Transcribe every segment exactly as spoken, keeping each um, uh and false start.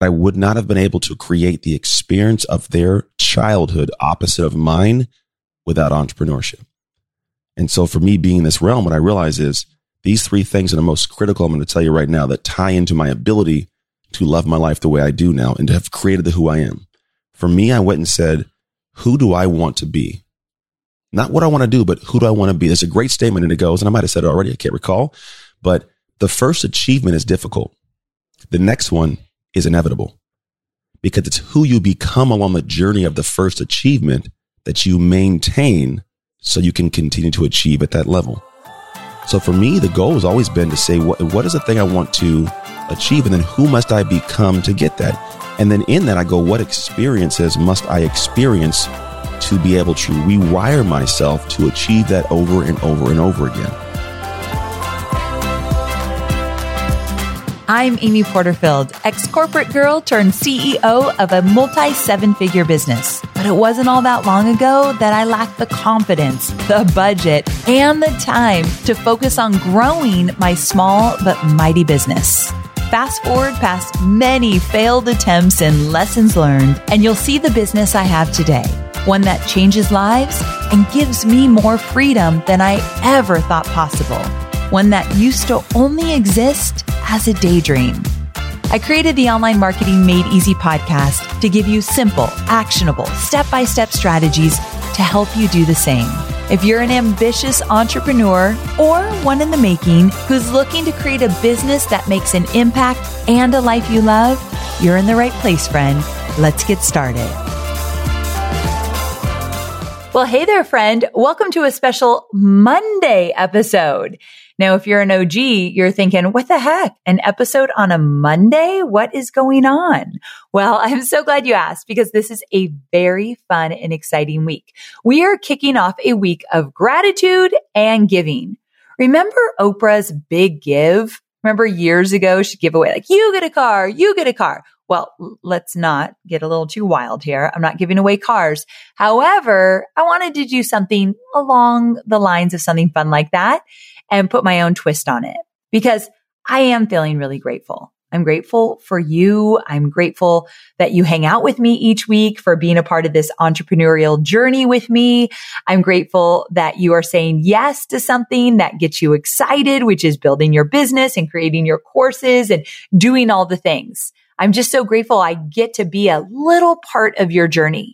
I would not have been able to create the experience of their childhood opposite of mine without entrepreneurship. And so for me being in this realm, what I realize is these three things are the most critical, I'm going to tell you right now, that tie into my ability to love my life the way I do now and to have created the who I am. For me, I went and said, who do I want to be? Not what I want to do, but who do I want to be? There's a great statement and it goes, and I might have said it already, I can't recall, but the first achievement is difficult. The next one is inevitable because it's who you become along the journey of the first achievement that you maintain so you can continue to achieve at that level. So for me, the goal has always been to say, what, what is the thing I want to achieve? And then who must I become to get that? And then in that, I go, what experiences must I experience to be able to rewire myself to achieve that over and over and over again? I'm Amy Porterfield, ex-corporate girl turned C E O of a multi-seven-figure business. But it wasn't all that long ago that I lacked the confidence, the budget, and the time to focus on growing my small but mighty business. Fast forward past many failed attempts and lessons learned, and you'll see the business I have today. One that changes lives and gives me more freedom than I ever thought possible. One that used to only exist as a daydream. I created the Online Marketing Made Easy podcast to give you simple, actionable, step-by-step strategies to help you do the same. If you're an ambitious entrepreneur or one in the making who's looking to create a business that makes an impact and a life you love, you're in the right place, friend. Let's get started. Well, hey there, friend. Welcome to a special Monday episode. Now, if you're an O G, you're thinking, what the heck? An episode on a Monday? What is going on? Well, I'm so glad you asked because this is a very fun and exciting week. We are kicking off a week of gratitude and giving. Remember Oprah's Big Give? Remember years ago, she'd give away like, you get a car, you get a car. Well, let's not get a little too wild here. I'm not giving away cars. However, I wanted to do something along the lines of something fun like that and put my own twist on it because I am feeling really grateful. I'm grateful for you. I'm grateful that you hang out with me each week, for being a part of this entrepreneurial journey with me. I'm grateful that you are saying yes to something that gets you excited, which is building your business and creating your courses and doing all the things. I'm just so grateful I get to be a little part of your journey.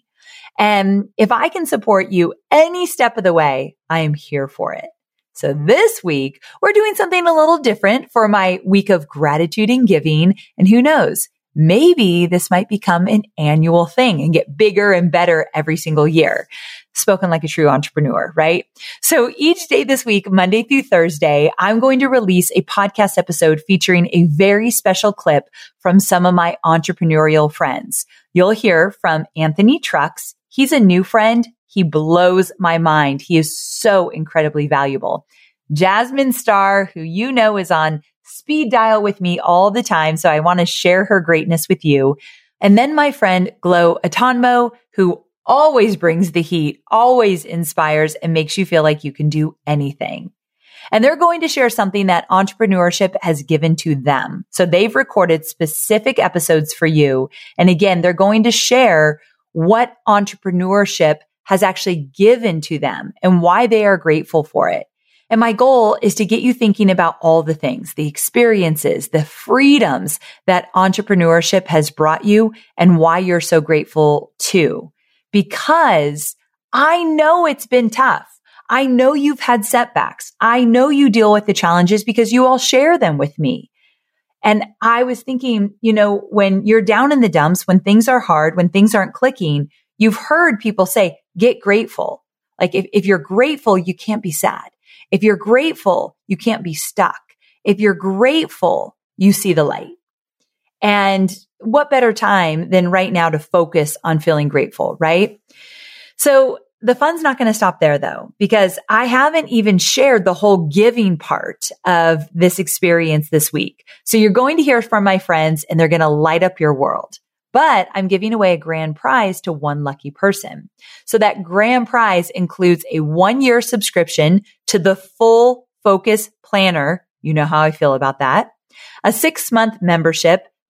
And if I can support you any step of the way, I am here for it. So this week, we're doing something a little different for my week of gratitude and giving. And who knows, maybe this might become an annual thing and get bigger and better every single year. Spoken like a true entrepreneur, right? So each day this week, Monday through Thursday, I'm going to release a podcast episode featuring a very special clip from some of my entrepreneurial friends. You'll hear from Anthony Trucks. He's a new friend. He blows my mind. He is so incredibly valuable. Jasmine Star, who you know is on speed dial with me all the time, so I want to share her greatness with you. And then my friend Glo Atonmo, who always brings the heat, always inspires and makes you feel like you can do anything. And they're going to share something that entrepreneurship has given to them. So they've recorded specific episodes for you. And again, they're going to share what entrepreneurship has actually given to them and why they are grateful for it. And my goal is to get you thinking about all the things, the experiences, the freedoms that entrepreneurship has brought you and why you're so grateful too. Because I know it's been tough. I know you've had setbacks. I know you deal with the challenges because you all share them with me. And I was thinking, you know, when you're down in the dumps, when things are hard, when things aren't clicking, you've heard people say, get grateful. Like if, if you're grateful, you can't be sad. If you're grateful, you can't be stuck. If you're grateful, you see the light. And what better time than right now to focus on feeling grateful, right? So the fun's not going to stop there though, because I haven't even shared the whole giving part of this experience this week. So you're going to hear from my friends and they're going to light up your world. But I'm giving away a grand prize to one lucky person. So that grand prize includes a one-year subscription to the full Focus Planner. You know how I feel about that. A six-month membership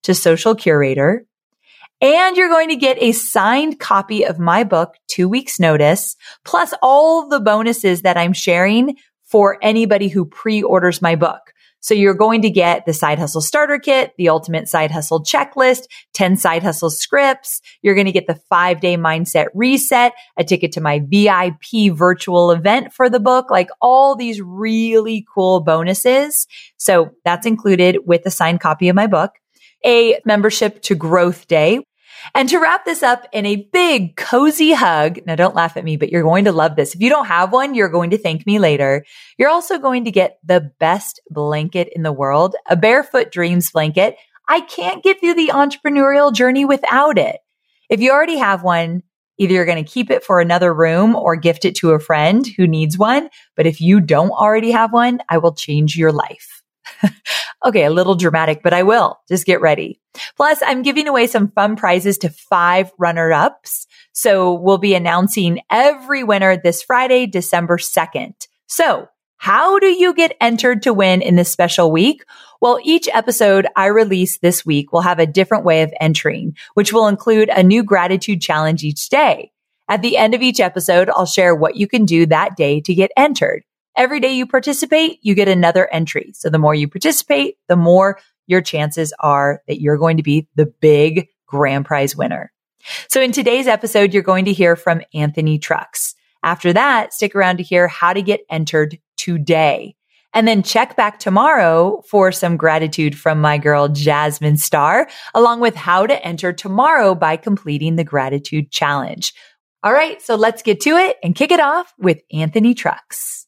to Social Curator. And you're going to get a signed copy of my book, Two Weeks Notice, plus all the bonuses that I'm sharing for anybody who pre-orders my book. So you're going to get the Side Hustle Starter Kit, the Ultimate Side Hustle Checklist, ten Side Hustle Scripts. You're going to get the five-day Mindset Reset, a ticket to my V I P virtual event for the book, like all these really cool bonuses. So that's included with the signed copy of my book, a membership to Growth Day. And to wrap this up in a big cozy hug, now don't laugh at me, but you're going to love this. If you don't have one, you're going to thank me later. You're also going to get the best blanket in the world, a Barefoot Dreams blanket. I can't get through the entrepreneurial journey without it. If you already have one, either you're going to keep it for another room or gift it to a friend who needs one. But if you don't already have one, I will change your life. Okay, a little dramatic, but I will. Just get ready. Plus, I'm giving away some fun prizes to five runner-ups. So we'll be announcing every winner this Friday, December second. So how do you get entered to win in this special week? Well, each episode I release this week will have a different way of entering, which will include a new gratitude challenge each day. At the end of each episode, I'll share what you can do that day to get entered. Every day you participate, you get another entry. So the more you participate, the more your chances are that you're going to be the big grand prize winner. So in today's episode, you're going to hear from Anthony Trucks. After that, stick around to hear how to get entered today. And then check back tomorrow for some gratitude from my girl, Jasmine Starr, along with how to enter tomorrow by completing the gratitude challenge. All right, so let's get to it and kick it off with Anthony Trucks.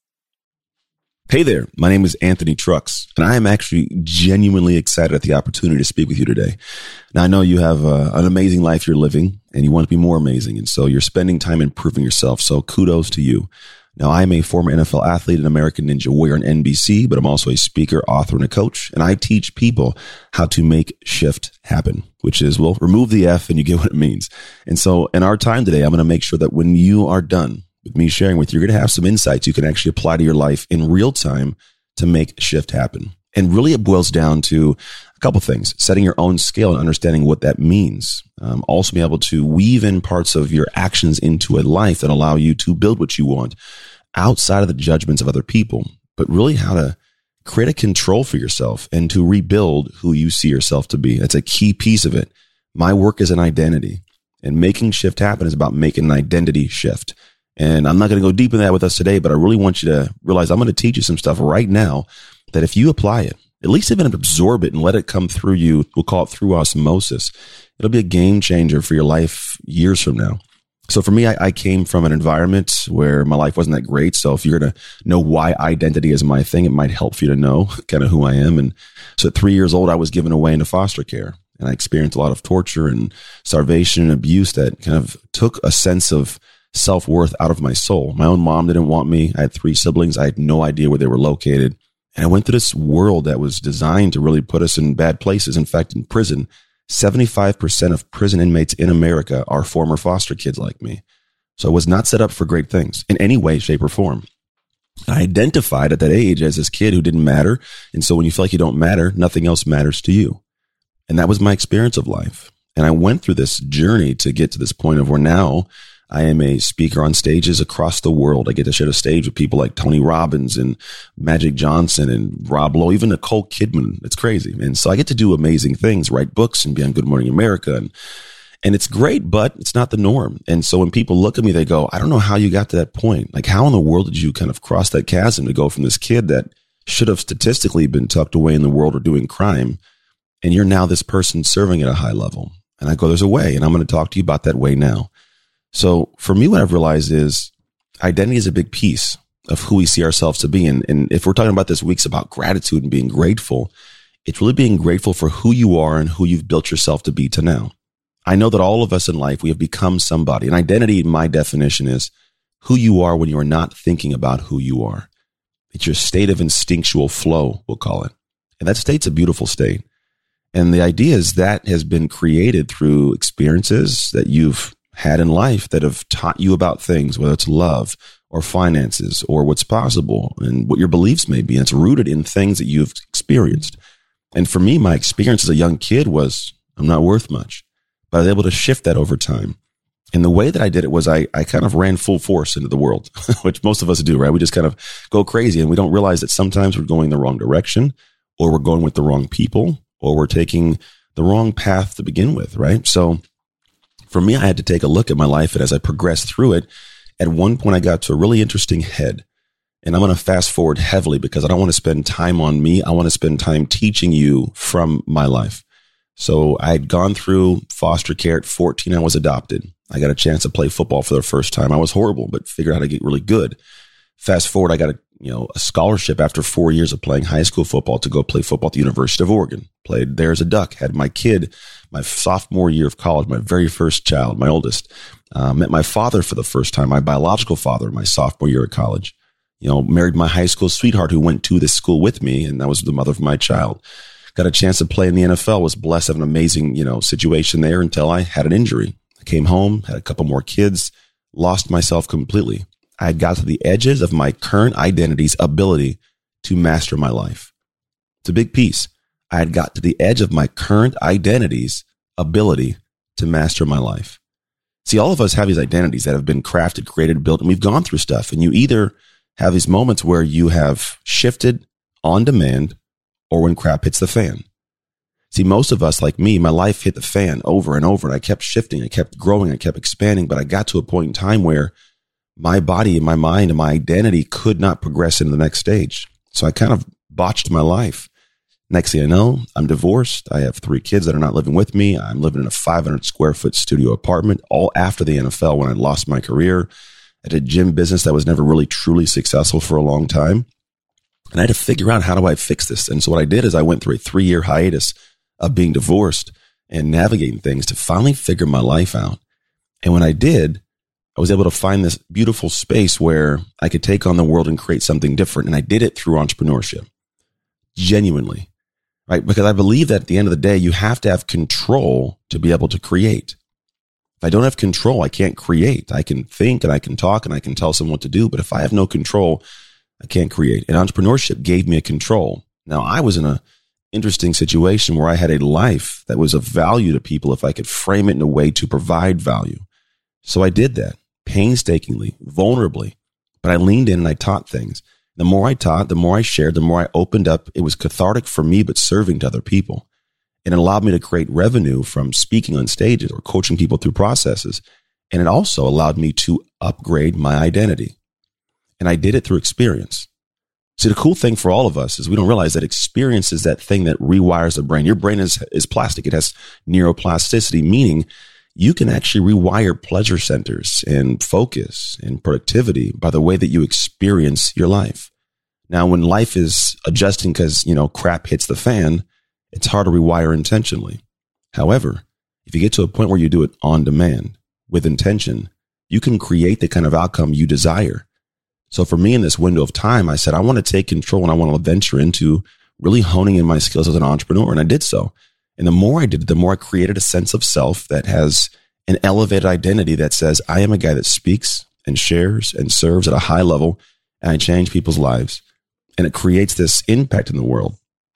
Hey there, my name is Anthony Trucks, and I am actually genuinely excited at the opportunity to speak with you today. Now, I know you have uh, an amazing life you're living, and you want to be more amazing, and so you're spending time improving yourself, so kudos to you. Now, I'm a former N F L athlete, an American Ninja Warrior, and N B C, but I'm also a speaker, author, and a coach, and I teach people how to make shift happen, which is, well, remove the F and you get what it means. And so in our time today, I'm going to make sure that when you are done with me sharing with you, you're going to have some insights you can actually apply to your life in real time to make shift happen. And really it boils down to a couple things: setting your own scale and understanding what that means. Um, also be able to weave in parts of your actions into a life that allow you to build what you want outside of the judgments of other people, but really how to create a control for yourself and to rebuild who you see yourself to be. That's a key piece of it. My work is an identity, and making shift happen is about making an identity shift. And I'm not going to go deep in that with us today, but I really want you to realize I'm going to teach you some stuff right now that if you apply it, at least even absorb it and let it come through you, we'll call it through osmosis, it'll be a game changer for your life years from now. So for me, I, I came from an environment where my life wasn't that great. So if you're going to know why identity is my thing, it might help for you to know kind of who I am. And so at three years old, I was given away into foster care, and I experienced a lot of torture and starvation and abuse that kind of took a sense of self-worth out of my soul. My own mom didn't want me. I had three siblings. I had no idea where they were located. And I went through this world that was designed to really put us in bad places. In fact, in prison, seventy-five percent of prison inmates in America are former foster kids like me. So I was not set up for great things in any way, shape, or form. I identified at that age as this kid who didn't matter. And so when you feel like you don't matter, nothing else matters to you. And that was my experience of life. And I went through this journey to get to this point of where now I am a speaker on stages across the world. I get to share the stage with people like Tony Robbins and Magic Johnson and Rob Lowe, even Nicole Kidman. It's crazy. And so I get to do amazing things, write books and be on Good Morning America. And, and it's great, but it's not the norm. And so when people look at me, they go, I don't know how you got to that point. Like, how in the world did you kind of cross that chasm to go from this kid that should have statistically been tucked away in the world or doing crime, and you're now this person serving at a high level? And I go, there's a way, and I'm going to talk to you about that way now. So for me, what I've realized is identity is a big piece of who we see ourselves to be. And, and if we're talking about this week's about gratitude and being grateful, it's really being grateful for who you are and who you've built yourself to be to now. I know that all of us in life, we have become somebody. And identity, my definition, is who you are when you are not thinking about who you are. It's your state of instinctual flow, we'll call it. And that state's a beautiful state. And the idea is that has been created through experiences that you've had in life that have taught you about things, whether it's love or finances or what's possible and what your beliefs may be. And it's rooted in things that you've experienced. And for me, my experience as a young kid was I'm not worth much. But I was able to shift that over time. And the way that I did it was I, I kind of ran full force into the world, which most of us do, right? We just kind of go crazy and we don't realize that sometimes we're going the wrong direction, or we're going with the wrong people, or we're taking the wrong path to begin with, right? So for me, I had to take a look at my life. And as I progressed through it, at one point I got to a really interesting head. And I'm going to fast forward heavily because I don't want to spend time on me. I want to spend time teaching you from my life. So I had gone through foster care. At fourteen, I was adopted. I got a chance to play football for the first time. I was horrible, but figured out how to get really good. Fast forward, I got a, you know, a scholarship after four years of playing high school football to go play football at the University of Oregon. Played there as a Duck, had my kid, my sophomore year of college, my very first child, my oldest. Uh, met my father for the first time, my biological father, my sophomore year of college. You know, married my high school sweetheart who went to this school with me, and that was the mother of my child. Got a chance to play in the N F L, was blessed to have an amazing, you know, situation there until I had an injury. I came home, had a couple more kids, lost myself completely. I had got to the edges of my current identity's ability to master my life. It's a big piece. I had got to the edge of my current identity's ability to master my life. See, all of us have these identities that have been crafted, created, built, and we've gone through stuff. And you either have these moments where you have shifted on demand or when crap hits the fan. See, most of us, like me, my life hit the fan over and over, and I kept shifting, I kept growing, I kept expanding, but I got to a point in time where my body and my mind and my identity could not progress into the next stage. So I kind of botched my life. Next thing I know, I'm divorced. I have three kids that are not living with me. I'm living in a five hundred square foot studio apartment, all after the N F L when I lost my career. I did a gym business that was never really truly successful for a long time. And I had to figure out, how do I fix this? And so what I did is I went through a three year hiatus of being divorced and navigating things to finally figure my life out. And when I did, I was able to find this beautiful space where I could take on the world and create something different. And I did it through entrepreneurship, genuinely, right? Because I believe that at the end of the day, you have to have control to be able to create. If I don't have control, I can't create. I can think and I can talk and I can tell someone what to do. But if I have no control, I can't create. And entrepreneurship gave me a control. Now, I was in a interesting situation where I had a life that was of value to people if I could frame it in a way to provide value. So I did that painstakingly, vulnerably, but I leaned in and I taught things. The more I taught, the more I shared, the more I opened up. It was cathartic for me, but serving to other people. And it allowed me to create revenue from speaking on stages or coaching people through processes. And it also allowed me to upgrade my identity. And I did it through experience. See, the cool thing for all of us is we don't realize that experience is that thing that rewires the brain. Your brain is, is plastic. It has neuroplasticity, meaning you can actually rewire pleasure centers and focus and productivity by the way that you experience your life. Now, when life is adjusting because, you know, crap hits the fan, it's hard to rewire intentionally. However, if you get to a point where you do it on demand with intention, you can create the kind of outcome you desire. So for me in this window of time, I said, I want to take control and I want to venture into really honing in my skills as an entrepreneur. And I did so. And the more I did it, the more I created a sense of self that has an elevated identity that says, I am a guy that speaks and shares and serves at a high level, and I change people's lives. And it creates this impact in the world.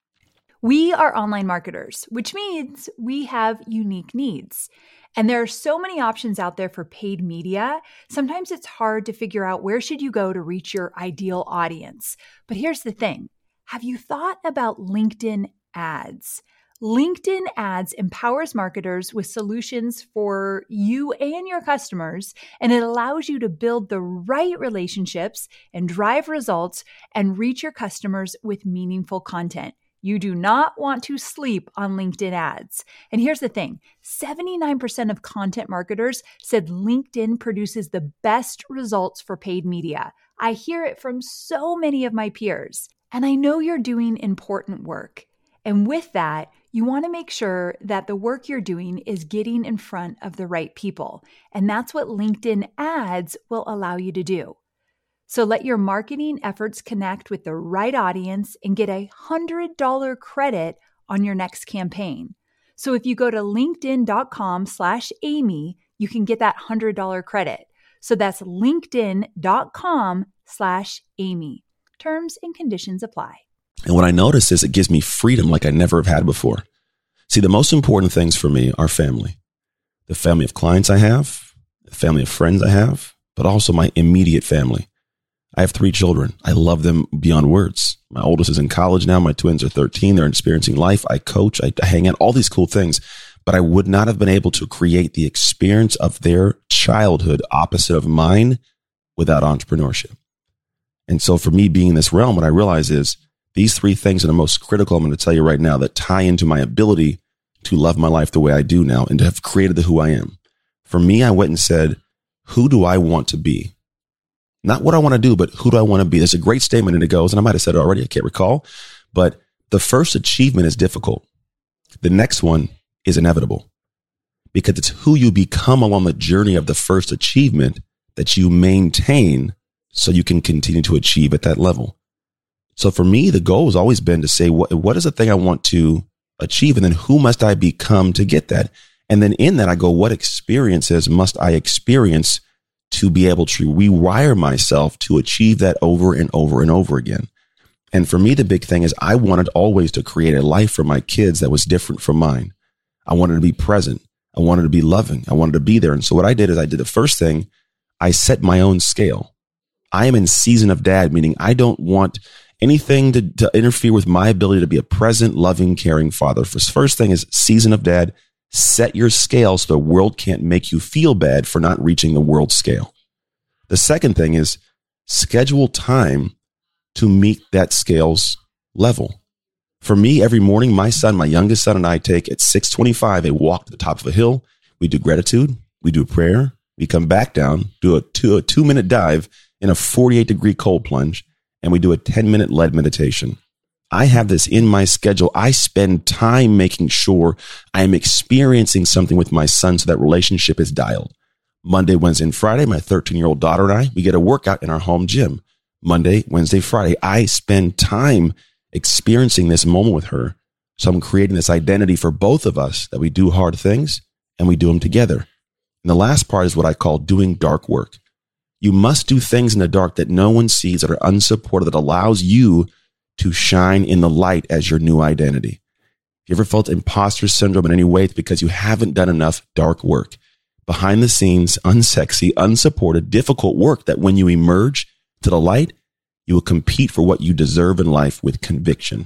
We are online marketers, which means we have unique needs. And there are so many options out there for paid media. Sometimes it's hard to figure out where should you go to reach your ideal audience. But here's the thing. Have you thought about LinkedIn ads? LinkedIn ads empowers marketers with solutions for you and your customers, and it allows you to build the right relationships and drive results and reach your customers with meaningful content. You do not want to sleep on LinkedIn ads. And here's the thing, seventy-nine percent of content marketers said LinkedIn produces the best results for paid media. I hear it from so many of my peers. And I know you're doing important work. And with that, you want to make sure that the work you're doing is getting in front of the right people. And that's what LinkedIn ads will allow you to do. So let your marketing efforts connect with the right audience and get a one hundred dollars credit on your next campaign. So if you go to linkedin.com slash Amy, you can get that one hundred dollars credit. So that's linkedin.com slash Amy. Terms and conditions apply. And what I notice is it gives me freedom like I never have had before. See, the most important things for me are family, the family of clients I have, the family of friends I have, but also my immediate family. I have three children. I love them beyond words. My oldest is in college now. My twins are thirteen. They're experiencing life. I coach, I, I hang out, all these cool things. But I would not have been able to create the experience of their childhood opposite of mine without entrepreneurship. And so for me being in this realm, what I realize is these three things are the most critical, I'm going to tell you right now, that tie into my ability to love my life the way I do now and to have created the who I am. For me, I went and said, who do I want to be? Not what I want to do, but who do I want to be? There's a great statement and it goes, and I might have said it already, I can't recall, but the first achievement is difficult. The next one is inevitable because it's who you become along the journey of the first achievement that you maintain so you can continue to achieve at that level. So for me, the goal has always been to say, what, what is the thing I want to achieve? And then who must I become to get that? And then in that, I go, what experiences must I experience to be able to rewire myself to achieve that over and over and over again? And for me, the big thing is I wanted always to create a life for my kids that was different from mine. I wanted to be present. I wanted to be loving. I wanted to be there. And so what I did is I did the first thing, I set my own scale. I am in season of dad, meaning I don't want anything to, to interfere with my ability to be a present, loving, caring father. First thing is season of dad, set your scale so the world can't make you feel bad for not reaching the world scale. The second thing is schedule time to meet that scale's level. For me, every morning, my son, my youngest son and I take at six twenty-five a walk to the top of a hill. We do gratitude. We do prayer. We come back down, do a two, a two minute dive in a forty-eight degree cold plunge, and we do a ten minute lead meditation. I have this in my schedule. I spend time making sure I am experiencing something with my son so that relationship is dialed. Monday, Wednesday, and Friday, my thirteen year old daughter and I, we get a workout in our home gym. Monday, Wednesday, Friday, I spend time experiencing this moment with her. So I'm creating this identity for both of us that we do hard things and we do them together. And the last part is what I call doing dark work. You must do things in the dark that no one sees, that are unsupported, that allows you to shine in the light as your new identity. If you ever felt imposter syndrome in any way, it's because you haven't done enough dark work. Behind the scenes, unsexy, unsupported, difficult work that when you emerge to the light, you will compete for what you deserve in life with conviction.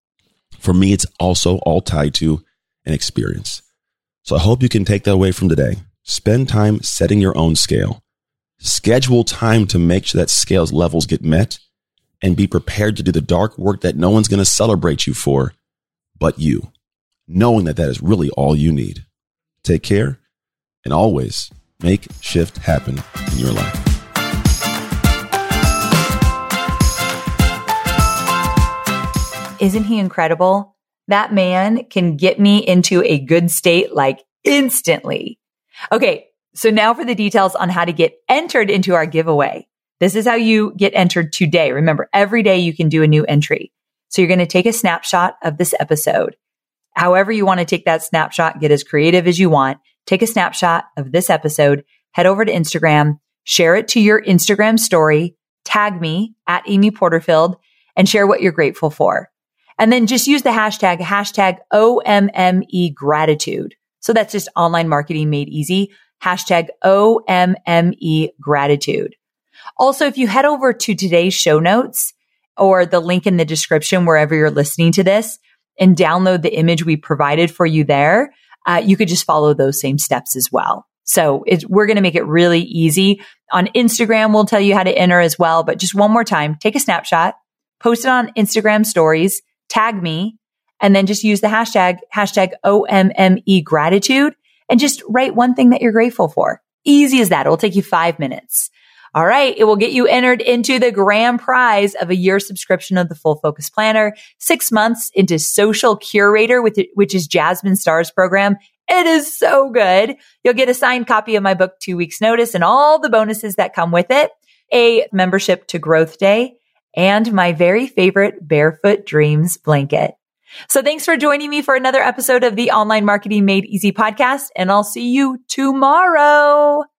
For me, it's also all tied to an experience. So I hope you can take that away from today. Spend time setting your own scale. Schedule time to make sure that scale's levels get met, and be prepared to do the dark work that no one's going to celebrate you for but you, knowing that that is really all you need. Take care, and always make shift happen in your life. Isn't he incredible? That man can get me into a good state like instantly. Okay, so now for the details on how to get entered into our giveaway. This is how you get entered today. Remember, every day you can do a new entry. So you're going to take a snapshot of this episode. However you want to take that snapshot, get as creative as you want. Take a snapshot of this episode, head over to Instagram, share it to your Instagram story, tag me at Amy Porterfield, and share what you're grateful for. And then just use the hashtag, hashtag O M M E gratitude. So that's just online marketing made easy. Hashtag O M M E gratitude. Also, if you head over to today's show notes or the link in the description, wherever you're listening to this, and download the image we provided for you there, uh, you could just follow those same steps as well. So it's, we're going to make it really easy. On Instagram, we'll tell you how to enter as well. But just one more time, take a snapshot, post it on Instagram stories, tag me, and then just use the hashtag, hashtag O M M E gratitude, and just write one thing that you're grateful for. Easy as that. It will take you five minutes. All right. It will get you entered into the grand prize of a year subscription of the Full Focus Planner, six months into Social Curator, which is Jasmine Star's program. It is so good. You'll get a signed copy of my book, Two Weeks Notice, and all the bonuses that come with it, a membership to Growth Day, and my very favorite Barefoot Dreams blanket. So thanks for joining me for another episode of the Online Marketing Made Easy podcast, and I'll see you tomorrow.